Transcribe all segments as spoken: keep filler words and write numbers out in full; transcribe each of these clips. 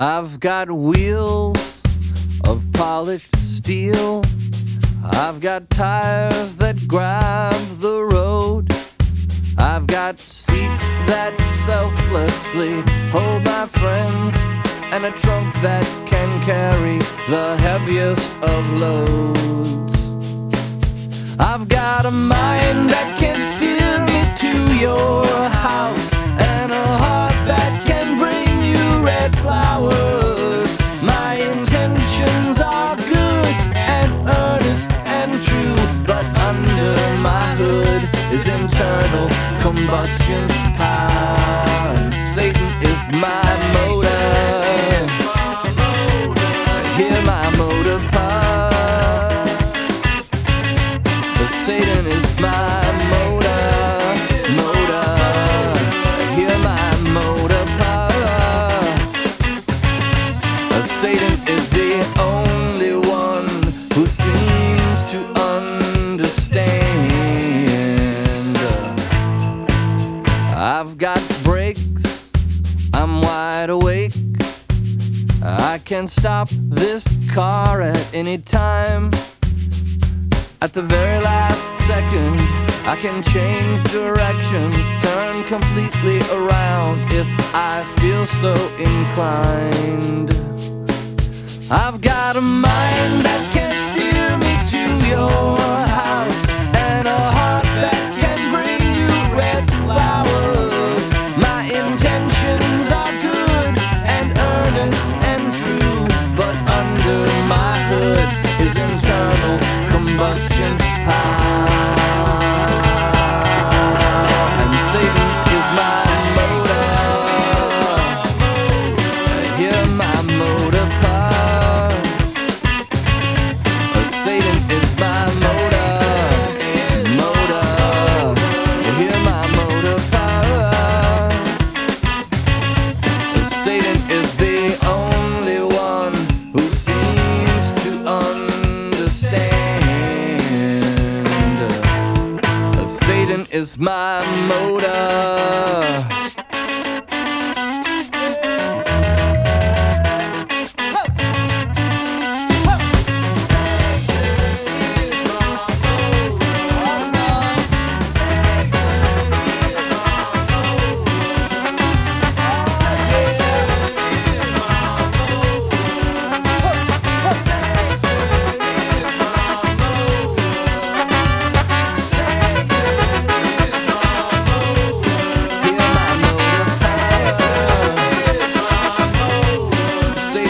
I've got wheels of polished steel. I've got tires that grab the road. I've got seats that selflessly hold my friends, and a trunk that can carry the heaviest of loads. I've got a mind that can steer me to your house, and a heart that can bring you red flowers. My intentions are good and earnest and true, but under my hood is internal combustion power, and Satan is my motor. Hear my motor purr. Satan is my motor, motor. Hear my motor purr. Satan is the only one who seems to understand. I've got brakes, I'm wide awake. I can stop this car at any time. At the very last second, I can change directions, turn completely around if I feel so inclined. I've got a mind that can steer me to your house, and a heart that can bring you red flowers. My intentions are good and earnest and true, but under my hood is internal combustion power, and Satan is my motor. Hear my motor purr. Satan is my motor, motor. Hear my motor purr. Satan is the only one who seems to understand. Satan is my motor.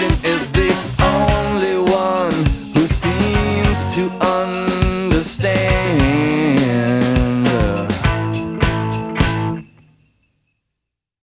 To understand.